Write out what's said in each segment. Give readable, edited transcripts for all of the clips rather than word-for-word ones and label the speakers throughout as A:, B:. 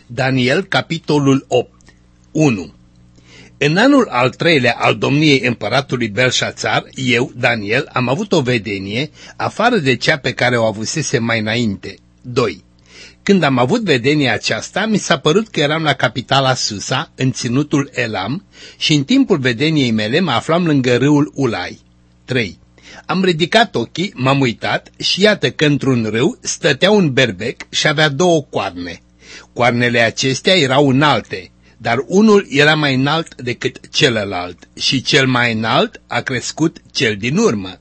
A: Daniel, capitolul 8. 1. În anul al 3-lea al domniei împăratului Belșațar, eu, Daniel, am avut o vedenie, afară de cea pe care o avusese mai înainte. 2. Când am avut vedenia aceasta, mi s-a părut că eram la capitala Susa, în ținutul Elam, și în timpul vedeniei mele mă aflam lângă râul Ulai. 3. Am ridicat ochii, m-am uitat și iată că într-un râu stătea un berbec și avea 2 coarne. Coarnele acestea erau înalte, dar unul era mai înalt decât celălalt și cel mai înalt a crescut cel din urmă.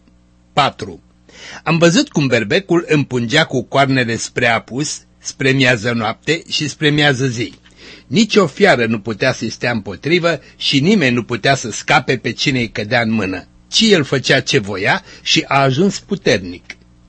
A: 4. Am văzut cum berbecul împungea cu coarnele spre apus, spre miază noapte și spre miază zi. Nici o fiară nu putea să-i stea împotrivă și nimeni nu putea să scape pe cine îi cădea în mână, ci el făcea ce voia și a ajuns puternic.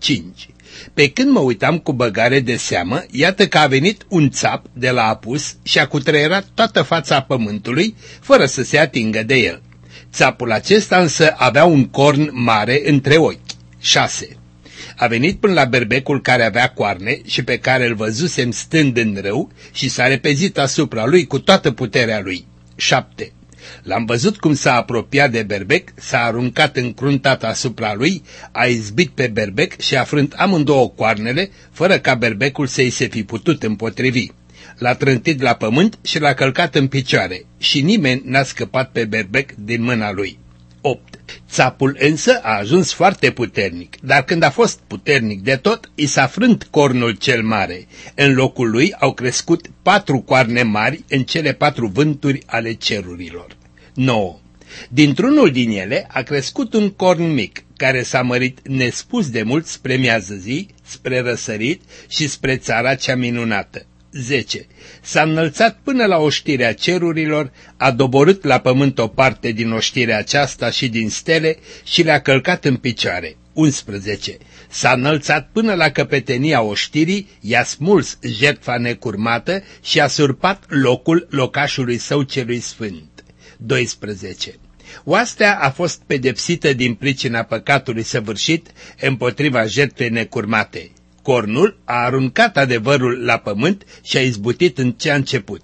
A: 5. Pe când mă uitam cu băgare de seamă, iată că a venit un țap de la apus și a cutreierat toată fața pământului, fără să se atingă de el. Țapul acesta însă avea un corn mare între ochi. 6. A venit până la berbecul care avea coarne și pe care îl văzusem stând în râu și s-a repezit asupra lui cu toată puterea lui. 7. L-am văzut cum s-a apropiat de berbec, s-a aruncat încruntat asupra lui, a izbit pe berbec și a frânt amândouă coarnele, fără ca berbecul să-i se fi putut împotrivi. L-a trântit la pământ și l-a călcat în picioare și nimeni n-a scăpat pe berbec din mâna lui. 8. Țapul însă a ajuns foarte puternic, dar când a fost puternic de tot, i s-a frânt cornul cel mare. În locul lui au crescut 4 coarne mari în cele 4 vânturi ale cerurilor. 9. Dintr-unul din ele a crescut un corn mic, care s-a mărit nespus de mult spre miază zi, spre răsărit și spre țara cea minunată. 10. S-a înălțat până la oștirea cerurilor, a doborât la pământ o parte din oștirea aceasta și din stele și le-a călcat în picioare. 11. S-a înălțat până la căpetenia oștirii, i-a smuls jertfa necurmată și a surpat locul locașului său celui sfânt. 12. Oastea a fost pedepsită din pricina păcatului săvârșit împotriva jertfei necurmate. Cornul a aruncat adevărul la pământ și a izbutit în ce a început.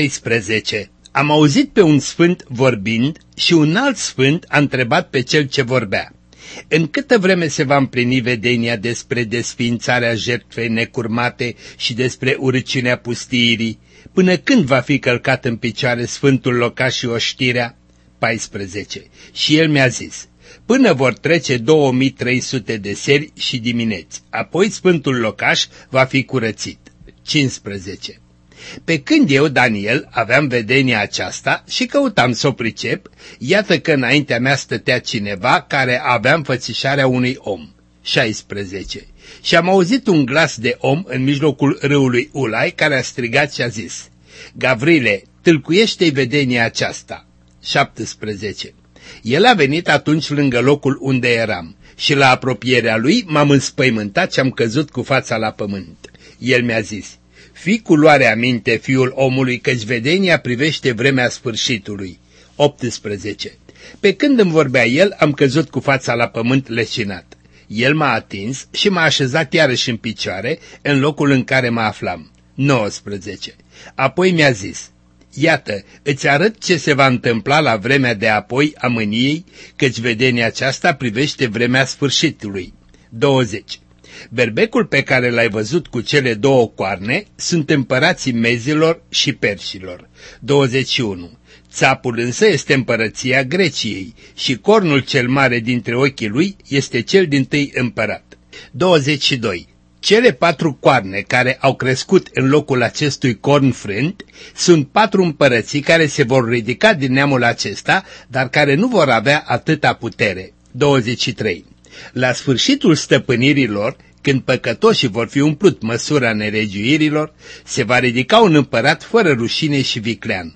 A: 13. Am auzit pe un sfânt vorbind și un alt sfânt a întrebat pe cel ce vorbea: în câtă vreme se va împlini vedenia despre desființarea jertfei necurmate și despre urăciunea pustiirii? Până când va fi călcat în picioare sfântul locaș și oștirea? 14. Și el mi-a zis: până vor trece 2300 de seri și dimineți, apoi sfântul locaș va fi curățit. 15. Pe când eu, Daniel, aveam vedenia aceasta și căutam să o pricep, iată că înaintea mea stătea cineva care avea înfățișarea unui om. 16. Și am auzit un glas de om în mijlocul râului Ulai care a strigat și a zis: Gavrile, tâlcuiește-i vedenia aceasta. 17. El a venit atunci lângă locul unde eram și la apropierea lui m-am înspăimântat și am căzut cu fața la pământ. El mi-a zis: fii cu luarea minte, fiul omului, căci vedenia privește vremea sfârșitului. 18. Pe când îmi vorbea el, am căzut cu fața la pământ leșinat. El m-a atins și m-a așezat iarăși în picioare în locul în care mă aflam. 19. Apoi mi-a zis: iată, îți arăt ce se va întâmpla la vremea de apoi a mâniei, căci vedenia aceasta privește vremea sfârșitului. 20. Berbecul pe care l-ai văzut cu cele 2 coarne sunt împărații mezilor și perșilor. 21. Țapul însă este împărăția Greciei și cornul cel mare dintre ochii lui este cel dintâi împărat. 22. Cele 4 coarne care au crescut în locul acestui corn frânt sunt 4 împărății care se vor ridica din neamul acesta, dar care nu vor avea atâta putere. 23. La sfârșitul stăpânirilor, când păcătoșii vor fi umplut măsura nelegiuirilor, se va ridica un împărat fără rușine și viclean.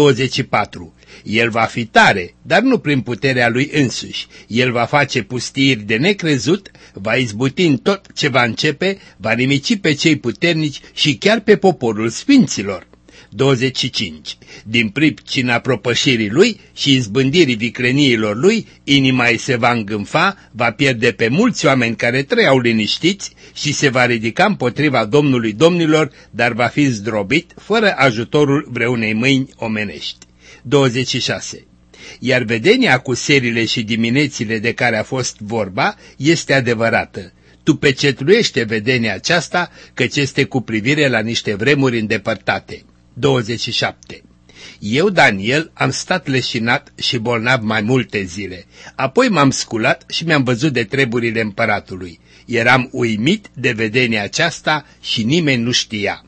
A: 24. El va fi tare, dar nu prin puterea lui însuși. El va face pustiiri de necrezut, va izbuti în tot ce va începe, va nimici pe cei puternici și chiar pe poporul sfinților. 25. Din pricina propășirii lui și izbândirii vicreniilor lui, inima îi se va îngânfa, va pierde pe mulți oameni care trăiau liniștiți și se va ridica împotriva Domnului Domnilor, dar va fi zdrobit fără ajutorul vreunei mâini omenești. 26. Iar vedenia cu serile și diminețile de care a fost vorba este adevărată. Tu pecetluiește vedenia aceasta, căci este cu privire la niște vremuri îndepărtate. 27. Eu, Daniel, am stat leșinat și bolnav mai multe zile. Apoi m-am sculat și mi-am văzut de treburile împăratului. Eram uimit de vedenia aceasta și nimeni nu știa.